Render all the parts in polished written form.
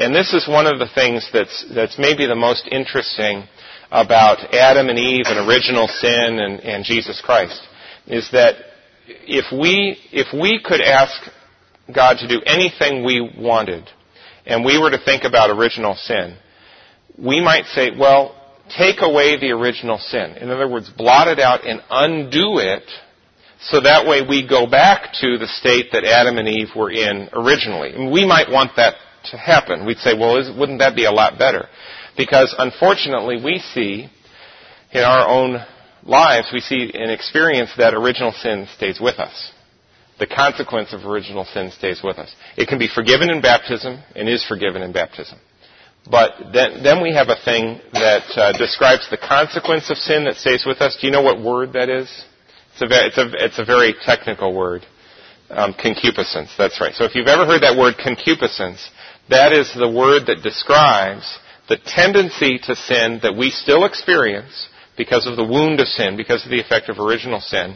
And this is one of the things that's maybe the most interesting about Adam and Eve and original sin and Jesus Christ, is that if we could ask God to do anything we wanted, and we were to think about original sin, we might say, well, take away the original sin. In other words, blot it out and undo it, so that way we go back to the state that Adam and Eve were in originally. And we might want that to happen. We'd say, well, wouldn't that be a lot better? Because unfortunately we see in our own lives, we see and experience that original sin stays with us. The consequence of original sin stays with us. It can be forgiven in baptism and is forgiven in baptism. But then we have a thing that describes the consequence of sin that stays with us. Do you know what word that is? It's a very technical word. Concupiscence, that's right. So if you've ever heard that word concupiscence, that is the word that describes the tendency to sin that we still experience because of the wound of sin, because of the effect of original sin.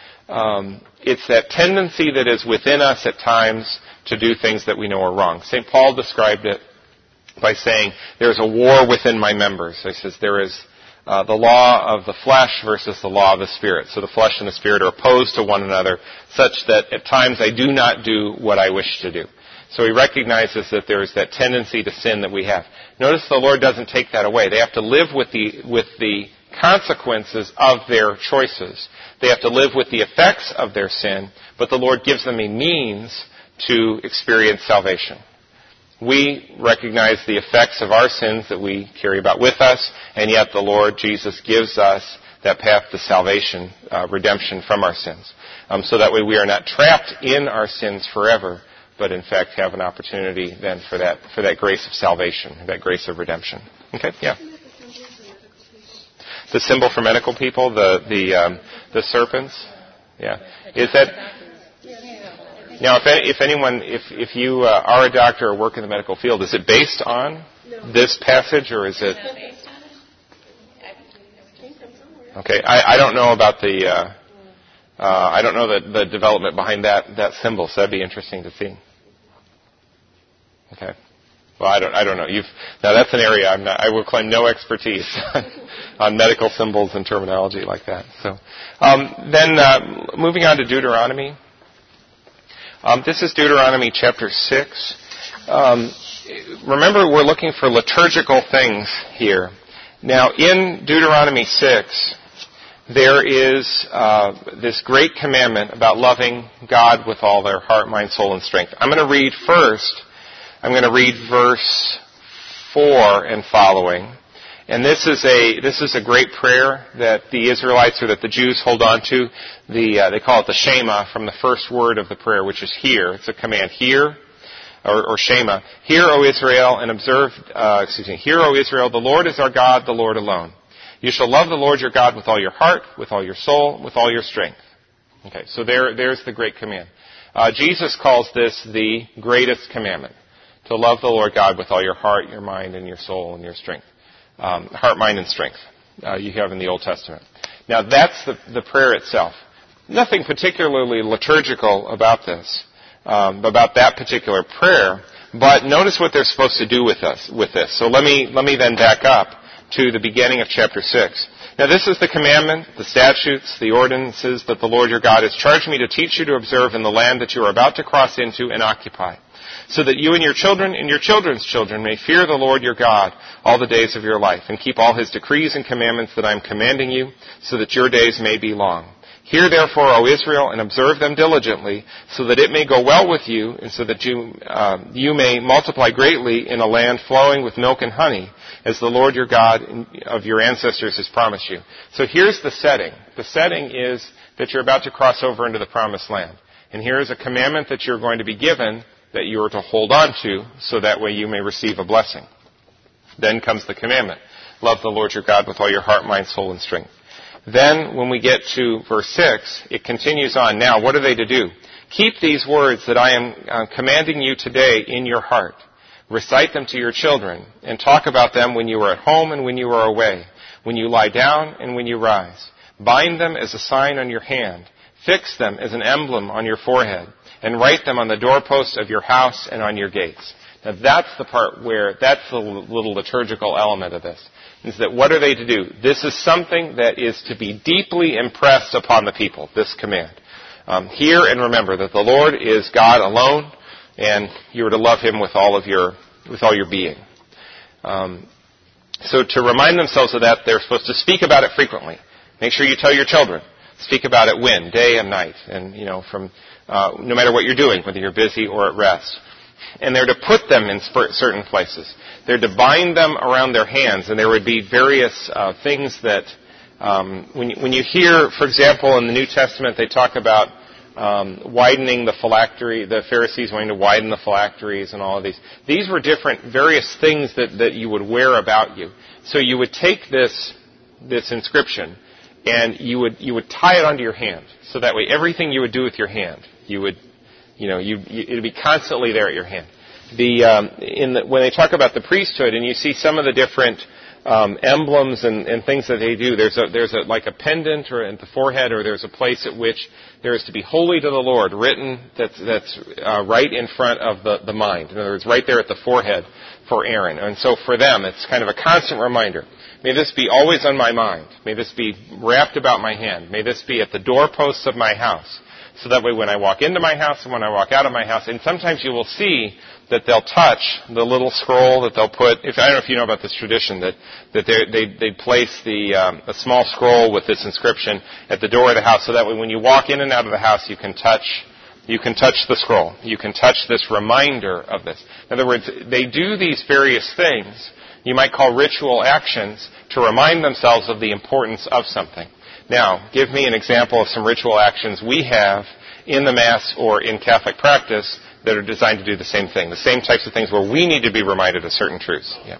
It's that tendency that is within us at times to do things that we know are wrong. St. Paul described it by saying, there's a war within my members. He says there is the law of the flesh versus the law of the Spirit. So the flesh and the Spirit are opposed to one another, such that at times I do not do what I wish to do. So he recognizes that there is that tendency to sin that we have. Notice the Lord doesn't take that away. They have to live with the consequences of their choices. They have to live with the effects of their sin, but the Lord gives them a means to experience salvation. We recognize the effects of our sins that we carry about with us, and yet the Lord Jesus gives us that path to salvation, redemption from our sins. So that way we are not trapped in our sins forever, but in fact have an opportunity then for that grace of salvation, that grace of redemption. Okay, yeah. The symbol for medical people, the serpents, yeah. Is that? Now, if you are a doctor or work in the medical field, is it based on this passage, or is it? Okay, I don't know about I don't know the development behind that symbol, so that'd be interesting to see. Okay. Well, I don't know. Now that's an area I will claim no expertise on medical symbols and terminology like that. So, then moving on to Deuteronomy. This is Deuteronomy chapter 6. Remember, we're looking for liturgical things here. Now, in Deuteronomy 6, there is this great commandment about loving God with all their heart, mind, soul, and strength. I'm going to read verse 4 and following. And this is a great prayer that the Israelites, or that the Jews hold on to. They call it the Shema, from the first word of the prayer, which is hear. It's a command, hear, or Shema. Hear, O Israel, and observe, hear, O Israel, the Lord is our God, the Lord alone. You shall love the Lord your God with all your heart, with all your soul, with all your strength. Okay, so there's the great command. Jesus calls this the greatest commandment, to love the Lord God with all your heart, your mind, and your soul, and your strength. Heart, mind, and strength you have in the Old Testament. Now that's the prayer itself. Nothing particularly liturgical about this, about that particular prayer, but notice what they're supposed to do with this. So let me then back up to the beginning of chapter 6. Now this is the commandment, the statutes, the ordinances that the Lord your God has charged me to teach you to observe in the land that you are about to cross into and occupy, so that you and your children and your children's children may fear the Lord your God all the days of your life, and keep all his decrees and commandments that I am commanding you, so that your days may be long. Hear therefore, O Israel, and observe them diligently, so that it may go well with you, and so that you may multiply greatly in a land flowing with milk and honey, as the Lord your God of your ancestors has promised you. So here's the setting. The setting is that you're about to cross over into the promised land. And here is a commandment that you're going to be given that you are to hold on to, so that way you may receive a blessing. Then comes the commandment. Love the Lord your God with all your heart, mind, soul, and strength. Then, when we get to verse 6, it continues on. Now, what are they to do? Keep these words that I am commanding you today in your heart. Recite them to your children, and talk about them when you are at home and when you are away, when you lie down and when you rise. Bind them as a sign on your hand. Fix them as an emblem on your forehead, and write them on the doorposts of your house and on your gates. Now that's the part that's the little liturgical element of this, is that what are they to do? This is something that is to be deeply impressed upon the people, this command. Hear and remember that the Lord is God alone, and you are to love Him with all your being. So to remind themselves of that, they're supposed to speak about it frequently. Make sure you tell your children. Speak about it when? Day and night. And, from no matter what you're doing, whether you're busy or at rest. And they're to put them in certain places. They're to bind them around their hands. And there would be various things that, when you hear, for example, in the New Testament, they talk about widening the phylactery, the Pharisees wanting to widen the phylacteries and all of these. These were different, various things that you would wear about you. So you would take this inscription and you would tie it onto your hand. So that way everything you would do with your hand, it would be constantly there at your hand. When they talk about the priesthood and you see some of the different emblems and things that they do, there's like a pendant or at the forehead, or there's a place at which there is to be holy to the Lord written that's right in front of the mind. In other words, right there at the forehead for Aaron. And so for them, it's kind of a constant reminder. May this be always on my mind. May this be wrapped about my hand. May this be at the doorposts of my house. So that way when I walk into my house and when I walk out of my house, and sometimes you will see that they'll touch the little scroll that they'll put. I don't know if you know about this tradition, that they place a small scroll with this inscription at the door of the house, so that way when you walk in and out of the house, you can touch the scroll. You can touch this reminder of this. In other words, they do these various things you might call ritual actions to remind themselves of the importance of something. Now, give me an example of some ritual actions we have in the Mass or in Catholic practice that are designed to do the same thing, the same types of things where we need to be reminded of certain truths. Yeah.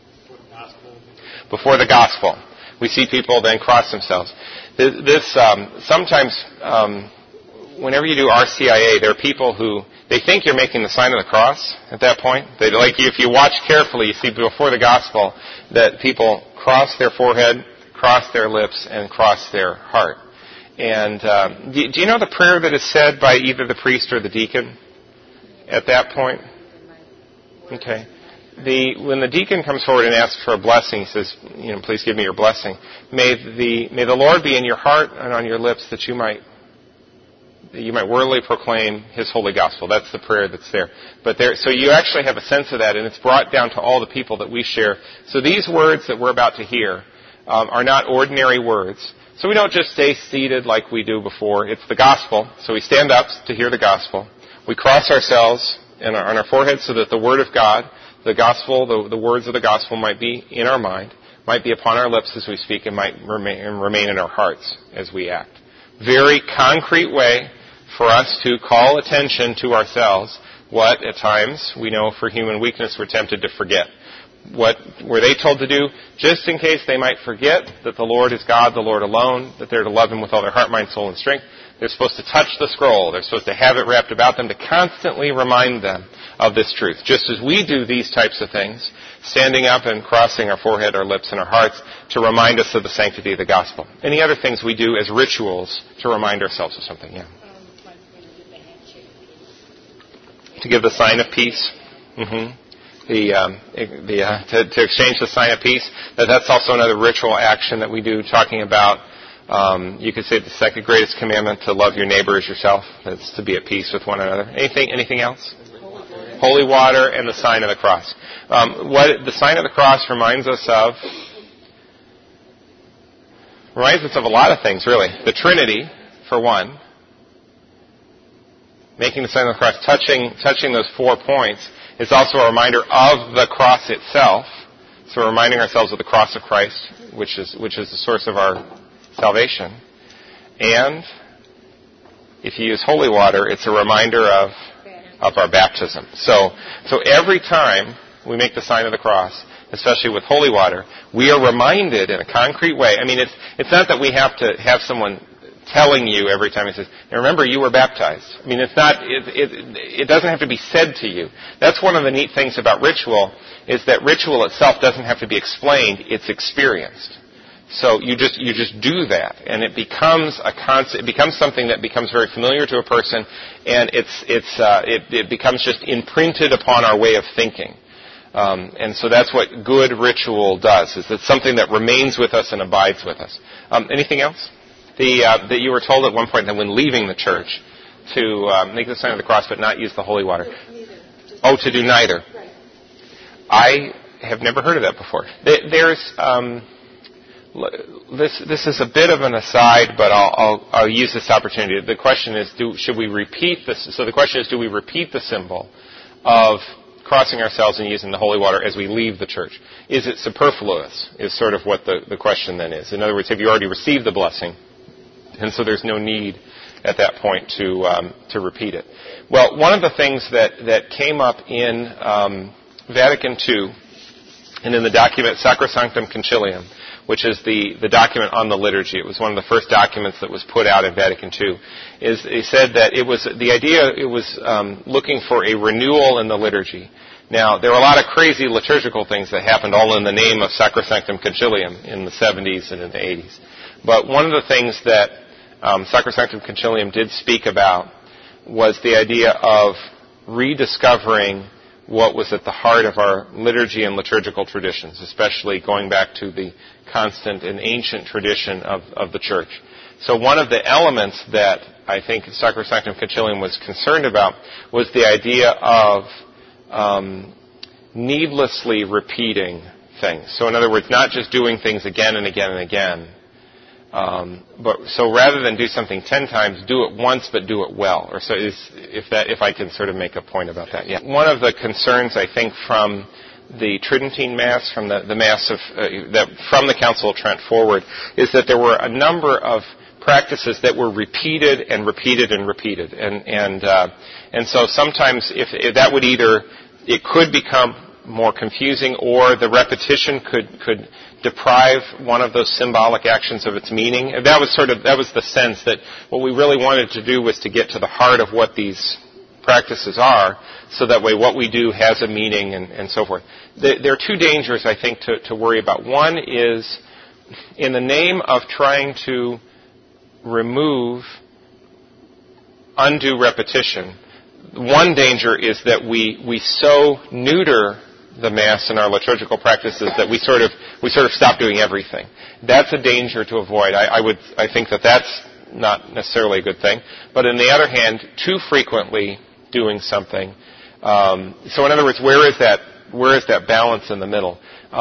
Before the Gospel. We see people then cross themselves. Sometimes, whenever you do RCIA, there are people who, they think you're making the sign of the cross at that point. If you watch carefully, you see before the Gospel that people cross their forehead, cross their lips, and cross their heart. And do you know the prayer that is said by either the priest or the deacon at that point? Okay. When the deacon comes forward and asks for a blessing, he says, please give me your blessing. May the Lord be in your heart and on your lips, that you might worthily proclaim His holy gospel. That's the prayer that's there. So you actually have a sense of that, and it's brought down to all the people that we share. So these words that we're about to hear are not ordinary words. So we don't just stay seated like we do before. It's the gospel. So we stand up to hear the gospel. We cross ourselves on our forehead so that the word of God, the gospel, the words of the gospel might be in our mind, might be upon our lips as we speak, and might remain in our hearts as we act. Very concrete way for us to call attention to ourselves, what at times we know for human weakness we're tempted to forget. What were they told to do? Just in case they might forget that the Lord is God, the Lord alone, that they're to love Him with all their heart, mind, soul, and strength. They're supposed to touch the scroll. They're supposed to have it wrapped about them to constantly remind them of this truth. Just as we do these types of things, standing up and crossing our forehead, our lips, and our hearts to remind us of the sanctity of the gospel. Any other things we do as rituals to remind ourselves of something? Yeah. To give the sign of peace. Mm-hmm. To exchange the sign of peace. That's also another ritual action that we do, talking about, you could say the second greatest commandment, to love your neighbor as yourself. That's to be at peace with one another. Anything else? Holy water and the sign of the cross. What the sign of the cross reminds us of a lot of things, really. The Trinity, for one. Making the sign of the cross, touching those 4 points, is also a reminder of the cross itself. So we're reminding ourselves of the cross of Christ, which is the source of our salvation. And if you use holy water, it's a reminder of our baptism. So every time we make the sign of the cross, especially with holy water, we are reminded in a concrete way. I mean, it's not that we have to have someone telling you every time he says, "Now remember, you were baptized." I mean, it's not. It doesn't have to be said to you. That's one of the neat things about ritual, is that ritual itself doesn't have to be explained; it's experienced. So you just do that, and it becomes it becomes something that becomes very familiar to a person, and it becomes just imprinted upon our way of thinking. And so that's what good ritual does, is it's something that remains with us and abides with us. Anything else? That you were told at one point that when leaving the church to make the sign of the cross but not use the holy water. To do neither. Right. I have never heard of that before. There's this is a bit of an aside, but I'll use this opportunity. The question is, should we repeat this? So the question is, do we repeat the symbol of crossing ourselves and using the holy water as we leave the church? Is it superfluous? Is sort of what the question then is. In other words, have you already received the blessing, and so there's no need at that point to repeat it? Well, one of the things that came up in Vatican II and in the document Sacrosanctum Concilium, which is the document on the liturgy. It was one of the first documents that was put out in Vatican II. They said that it was looking for a renewal in the liturgy. Now, there were a lot of crazy liturgical things that happened all in the name of Sacrosanctum Concilium in the 70s and in the 80s. But one of the things that Sacrosanctum Concilium did speak about was the idea of rediscovering what was at the heart of our liturgy and liturgical traditions, especially going back to the constant and ancient tradition of the church. So one of the elements that I think Sacrosanctum Concilium was concerned about was the idea of needlessly repeating things. So in other words, not just doing things again and again and again, but so rather than do something 10 times, do it once, but do it well. Or so if I can sort of make a point about that. Yeah. One of the concerns, I think, from the Tridentine Mass, from the Mass from the Council of Trent forward, is that there were a number of practices that were repeated and repeated and repeated, and so sometimes if that would either it could become more confusing, or the repetition could deprive one of those symbolic actions of its meaning. That was the sense that what we really wanted to do was to get to the heart of what these practices are, so that way what we do has a meaning and so forth. There are two dangers, I think, to worry about. One is, in the name of trying to remove undue repetition, one danger is that we so neuter the Mass and our liturgical practices that we sort of stop doing everything. That's a danger to avoid. I think that's not necessarily a good thing. But on the other hand, too frequently doing something. So in other words, where is that balance in the middle?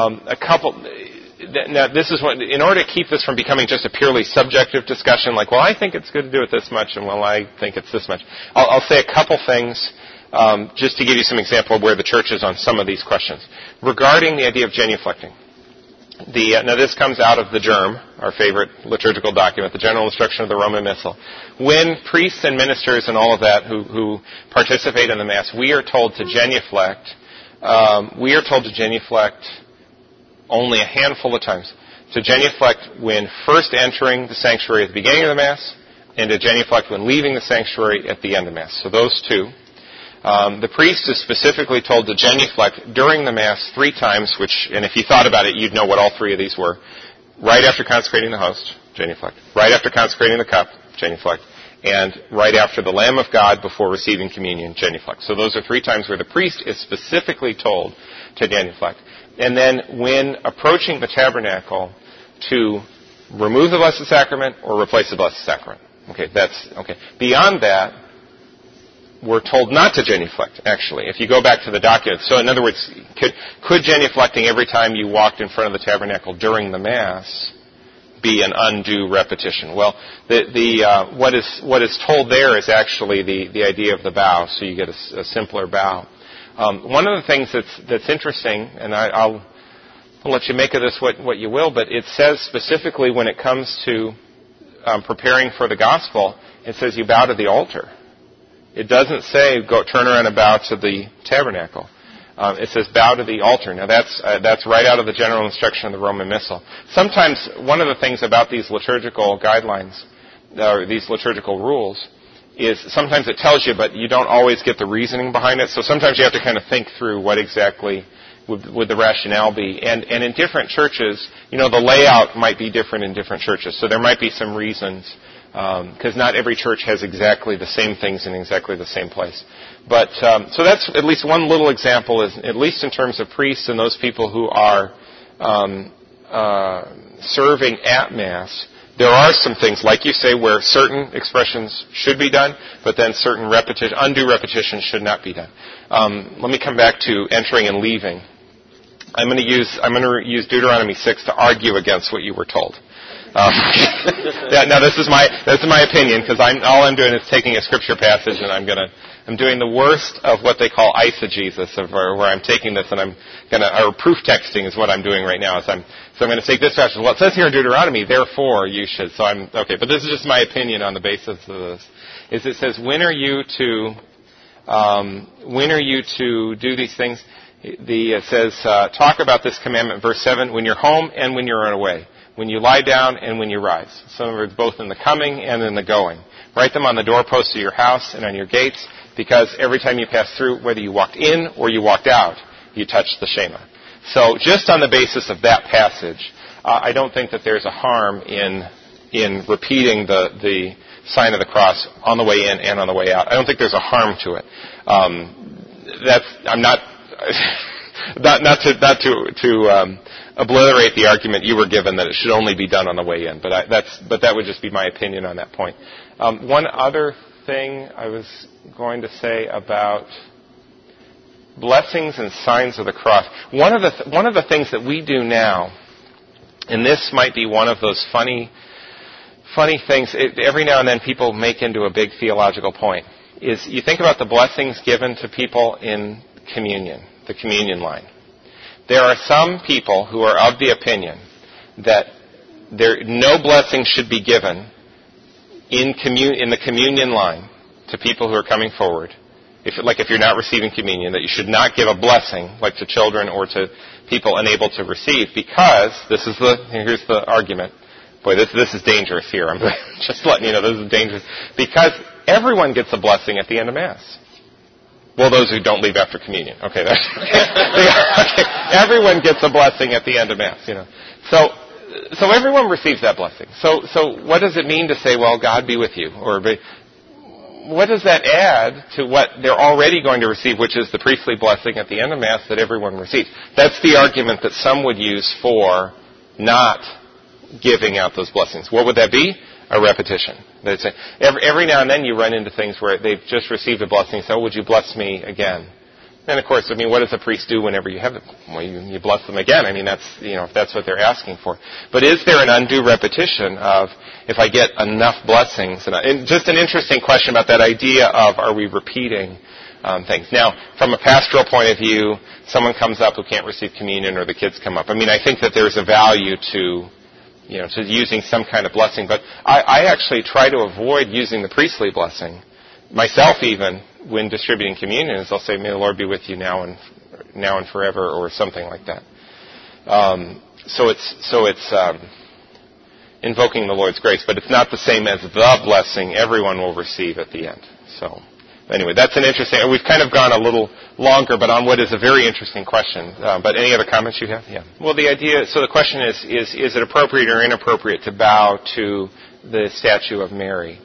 Now this is what, in order to keep this from becoming just a purely subjective discussion, like, well, I think it's good to do it this much, and well, I think it's this much. I'll say a couple things. Just to give you some example of where the church is on some of these questions. Regarding the idea of genuflecting. Now this comes out of the Germ, our favorite liturgical document, the General Instruction of the Roman Missal. When priests and ministers and all of that who participate in the Mass, we are told to genuflect. We are told to genuflect only a handful of times. To genuflect when first entering the sanctuary at the beginning of the Mass, and to genuflect when leaving the sanctuary at the end of the Mass. So those two. The priest is specifically told to genuflect during the Mass 3 times, and if you thought about it, you'd know what all 3 of these were. Right after consecrating the host, genuflect. Right after consecrating the cup, genuflect. And right after the Lamb of God before receiving communion, genuflect. So those are 3 times where the priest is specifically told to genuflect. And then when approaching the tabernacle, to remove the Blessed Sacrament or replace the Blessed Sacrament. Okay. Beyond that, we're told not to genuflect, actually, if you go back to the document. So in other words, could genuflecting every time you walked in front of the tabernacle during the Mass be an undue repetition? Well, what is told there is actually the idea of the bow, so you get a simpler bow. One of the things that's interesting, and I'll let you make of this what you will, but it says specifically when it comes to preparing for the gospel, it says you bow to the altar. It doesn't say go turn around and bow to the tabernacle. It says bow to the altar. Now that's right out of the General Instruction of the Roman Missal. Sometimes one of the things about these liturgical guidelines, or these liturgical rules, is sometimes it tells you, but you don't always get the reasoning behind it. So sometimes you have to kind of think through what exactly would the rationale be? And in different churches, the layout might be different in different churches. So there might be some reasons, because not every church has exactly the same things in exactly the same place. But so that's at least one little example, is at least in terms of priests and those people who are serving at Mass. There are some things, like you say, where certain expressions should be done, but then certain undue repetition should not be done. Let me come back to entering and leaving. I'm going to use Deuteronomy 6 to argue against what you were told. Now this is my opinion, because all I'm doing is taking a scripture passage and I'm doing the worst of what they call eisegesis, where I'm taking this and or proof texting is what I'm doing right now. So I'm going to take this passage. Well, it says here in Deuteronomy, therefore you should. So okay, but this is just my opinion on the basis of this. It says, when are you to do these things? It says, talk about this commandment, verse 7, when you're home and when you're away, when you lie down and when you rise. So in other words, both in the coming and in the going. Write them on the doorposts of your house and on your gates, because every time you pass through, whether you walked in or you walked out, you touched the Shema. So just on the basis of that passage, I don't think that there's a harm in repeating the sign of the cross on the way in and on the way out. I don't think there's a harm to it. I'm not to obliterate the argument you were given that it should only be done on the way in, but that would just be my opinion on that point. One other thing I was going to say about blessings and signs of the cross. One of the things that we do now, and this might be one of those funny things. Every now and then people make into a big theological point. Is you think about the blessings given to people in communion, the communion line. There are some people who are of the opinion that no blessing should be given in the communion line to people who are coming forward. If you're not receiving communion, that you should not give a blessing, like to children or to people unable to receive, because here's the argument. Boy, this is dangerous here. I'm just letting you know this is dangerous. Because everyone gets a blessing at the end of Mass. Well, those who don't leave after communion. Okay, okay. Everyone gets a blessing at the end of Mass, So everyone receives that blessing. So what does it mean to say, well, God be with you? What does that add to what they're already going to receive, which is the priestly blessing at the end of Mass that everyone receives? That's the argument that some would use for not giving out those blessings. What would that be? A repetition. They'd say, every now and then you run into things where they've just received a blessing, so would you bless me again? And of course, what does a priest do whenever you have it? Well, you bless them again. That's, if that's what they're asking for. But is there an undue repetition of, if I get enough blessings? And just an interesting question about that idea of, are we repeating things? Now, from a pastoral point of view, someone comes up who can't receive communion, or the kids come up. I think that there's a value to using some kind of blessing. But I actually try to avoid using the priestly blessing, myself even, when distributing communion, is I'll say, may the Lord be with you now and forever, or something like that. So it's invoking the Lord's grace, but it's not the same as the blessing everyone will receive at the end. So anyway, that's an interesting. We've kind of gone a little longer, but on what is a very interesting question. But any other comments you have? Yeah. Well, the question is it appropriate or inappropriate to bow to the statue of Mary?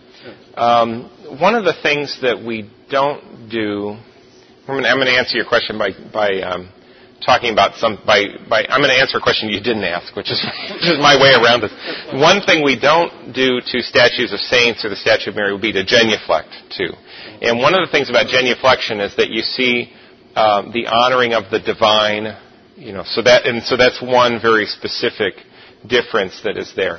One of the things that we don't do, I'm going to answer your question by talking about I'm going to answer a question you didn't ask, which is my way around this. One thing we don't do to statues of saints or the statue of Mary would be to genuflect too. And one of the things about genuflection is that you see the honoring of the divine, so that's one very specific difference that is there.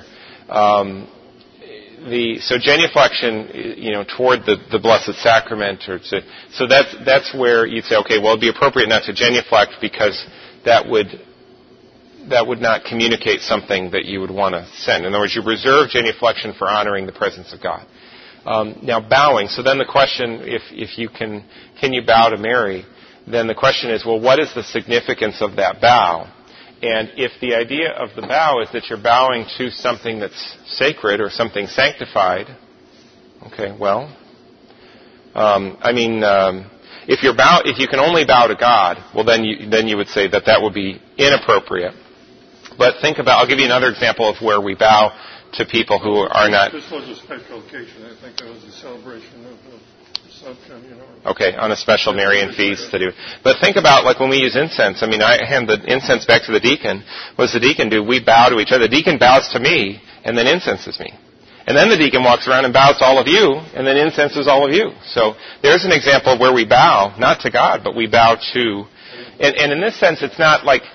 So genuflection, toward the Blessed Sacrament, so that's where you'd say, okay, well, it'd be appropriate not to genuflect, because that would not communicate something that you would want to send. In other words, you reserve genuflection for honoring the presence of God. Now, bowing. So then the question, if you can you bow to Mary? Then the question is, well, what is the significance of that bow? And if the idea of the bow is that you're bowing to something that's sacred or something sanctified, okay, well, If you can only bow to God, well, then you would say that would be inappropriate. But think about, I'll give you another example of where we bow to people who are not... This was a special occasion. I think it was a celebration of the Assumption, Okay, on a special Marian feast to do. But think about, like, when we use incense. I mean, I hand the incense back to the deacon. What does the deacon do? We bow to each other. The deacon bows to me, and then incenses me. And then the deacon walks around and bows to all of you, and then incenses all of you. So there's an example of where we bow, not to God, but we bow to... And in this sense, it's not like...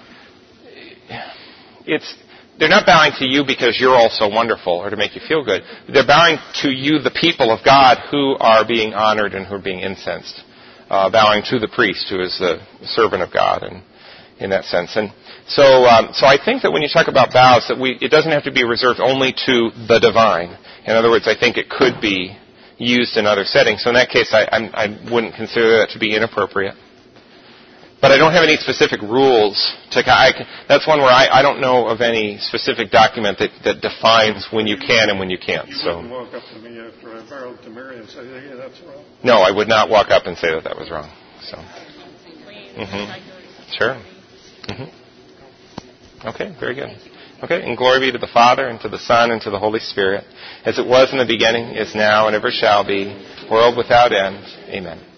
They're not bowing to you because you're all so wonderful or to make you feel good. They're bowing to you, the people of God, who are being honored and who are being incensed. Bowing to the priest, who is the servant of God, and in that sense. And so I think that when you talk about bows, that it doesn't have to be reserved only to the divine. In other words, I think it could be used in other settings. So in that case, I wouldn't consider that to be inappropriate. But I don't have any specific rules. That's one where I don't know of any specific document that defines when you can and when you can't. You wouldn't walk up to me after I bowed to Mary and say, "Hey, that's wrong." No, I would not walk up and say that was wrong. So, Sure. Okay, very good. Okay, and glory be to the Father, and to the Son, and to the Holy Spirit, as it was in the beginning, is now, and ever shall be, world without end. Amen.